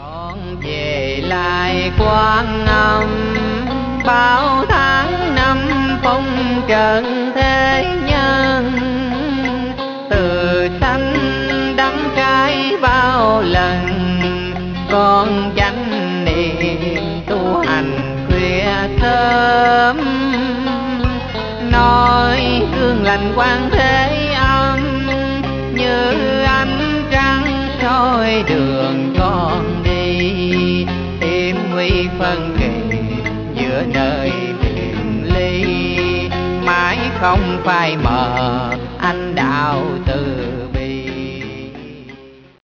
con về lại Quan Âm, bao tháng năm phong trần thế nhân. Từ sanh đắng cay bao lần, con chánh niệm tu hành khuya sớm. Nói gương lành Quan Thế Âm, như ánh trăng soi đường con đi. Tìm nguy phân kỳ giữa nơi biệt ly, mãi không phai mờ ánh đạo từ